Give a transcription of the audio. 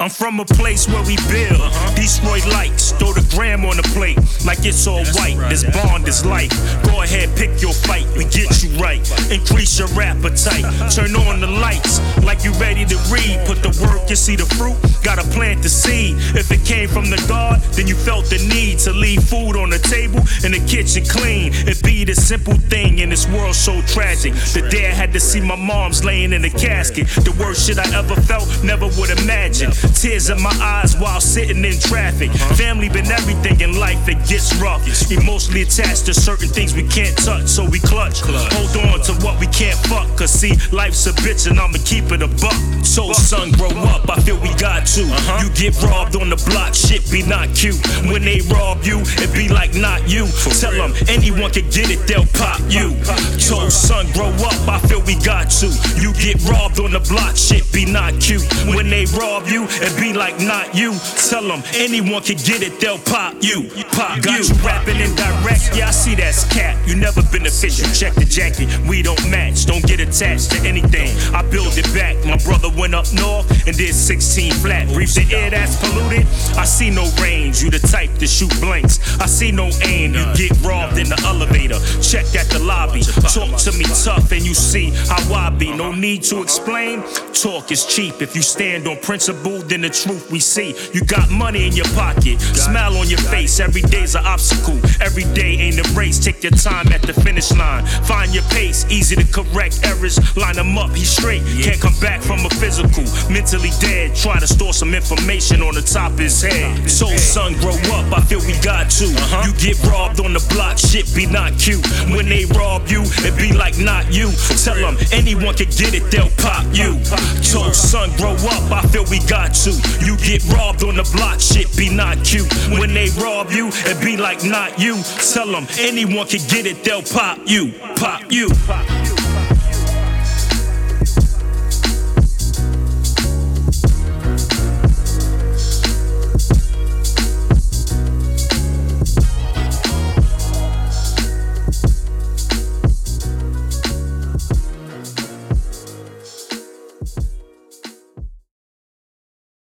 I'm from a place where we build, destroy likes, throw the gram on the plate like it's all white. This bond is life. Go ahead, pick your fight, we get you right. Increase your appetite, turn on the lights like you ready to read. Put the work and see the fruit, gotta plant the seed. If it came from the God, then you felt the need to leave food on the table and the kitchen clean. It be the simple thing in this world so tragic. The day I had to see my mom's laying in a casket, the worst shit I ever felt, never would imagine. Tears in my eyes while sitting in traffic. Family been everything in life, it gets rough. Emotionally attached to certain things we can't touch, so we clutch. Hold on to what we can't fuck, cause see, life's a bitch and I'ma keep it a buck. So son, grow up, I feel we got to. You get robbed on the block, shit be not cute. When they rob you, it be like not you. Tell them anyone can get it, they'll pop you. So son, grow up, I feel we got to. You get robbed on the block, shit be not cute. When they rob you, it be like not you. Tell them anyone can get it, they'll pop you. Pop got you rapping indirect, yeah I see that's cap. You never been official, check the jacket. We don't match, don't get attached to anything. I build it back, my brother went up north and did 16 flat. Breathe the air that's polluted, I see no range. You the type to shoot blanks, I see no aim. You get robbed in the elevator, check at the lobby. Talk to me tough and you see how I be. No need to explain, talk is cheap. If you stand on principle, then the truth we see. You got money in your pocket, smile on your face. Every day's an obstacle, every day ain't a race. Take your time at the finish line, find your pace. Easy to correct errors, line them up, he's straight. Can't come back from a physical, mentally dead. Try to store some information on the top of his head. So son, grow up, I feel we got to. You get robbed on the block, shit be not cute. When they rob you, it be like not you. Tell them anyone can get it, they'll pop you. So son, grow up, I feel we got to. You get robbed on the block, shit be not cute. When they rob you, it be like not you. Tell them anyone can get it, they'll pop you. Pop you.